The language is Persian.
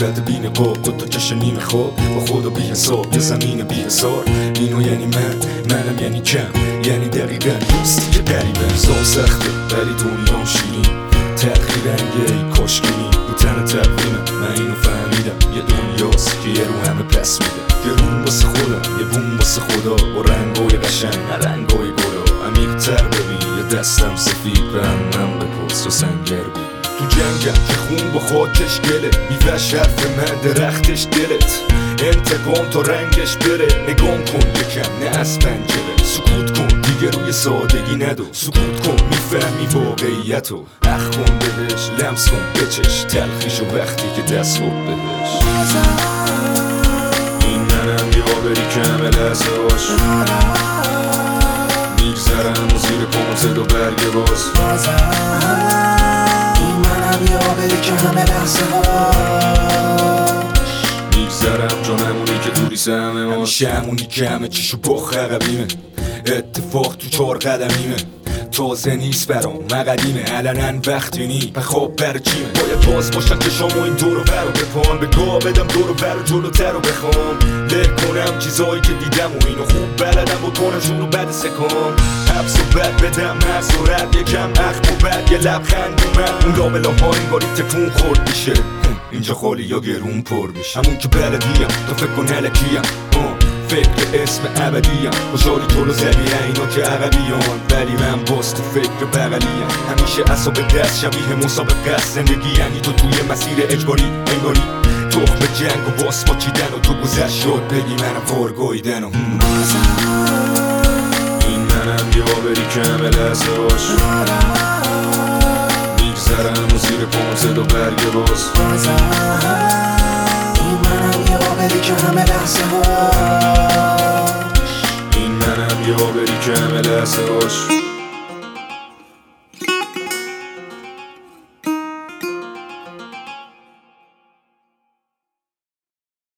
صورت بی نقاب، دوتا چشم نیمه خواب، با خدا بی حساب، یه زمین بی حسار. اینو یعنی منم یعنی کم، یعنی دقیقا دوستی که قریبه. زام سخته ولی دنیام شیرین، تلخی رنگه ای کاشکینی رو تن تقویمه. من اینو فهمیدم یه دنیاست که یه رو همه پس میده، یه روم واسه خودم یه بوم واسه خدا، با رنگای قشنگ نه رنگای گلا. عمیق تر ببین یه دستم سفید به من بپرس و سنگر ببین. تو جنگم که خون با خاکش گله، میوهش حرف من درختش دلت. انتقام تا رنگش بره، نگام کن یکم نه از پنجره. سکوت کن دیگه روی سادگی ندو، سکوت کن میفهمی واقعیتو. اخ کن بهش لمس کن بچش تلخیشو وقتی که دست خود بهش. این منم یا بری کم لحظه باش، میگذرم و زیر پامو و برگ باز. این منم یا بری کم لحظه باش، میگذرم جانمونی که دوری سهمه ما، همیشه همونی که همه چیشو بخ عقبیمه. اتفاق تو 4 قدمیمه، تازه نیست برام مقدیمه. علنن وقتی نی بخواب بر چیمه، باید باز باشن که شما این دورو برو بپان. بگاه بدم دورو برو جلوتر رو بخوام، له کنم چیزایی که دیدم و اینو خوب بلدم بکنم شروع بد سکام. حبس و بد بدم مرز و رد یکم اخم و بد یه لبخند اومد. اون لابلا ها انگاری تکون خورد میشه، اینجا خالی یا گرون پر میشه. همون که بلدیم تو فکر کن هلکیم، فکر اسم ابدیم. خوشحالی جلو زدی اینا که عقبیان، ولی من باز تو فکر بغلیم. همیشه اصاب دست شبیه مسابقه است، زندگی یعنی تو توی مسیر اجباری انگاری. تخم جنگ و واس پاچیدن و تو گذشت شد بگی منم فارگاییدن و این منم یا بری کم لحظه باش، میگذرم و زیر پامو و برگ باز. این منم یا بری کم لحظه باش، این منم یا بری کم لحظه باش.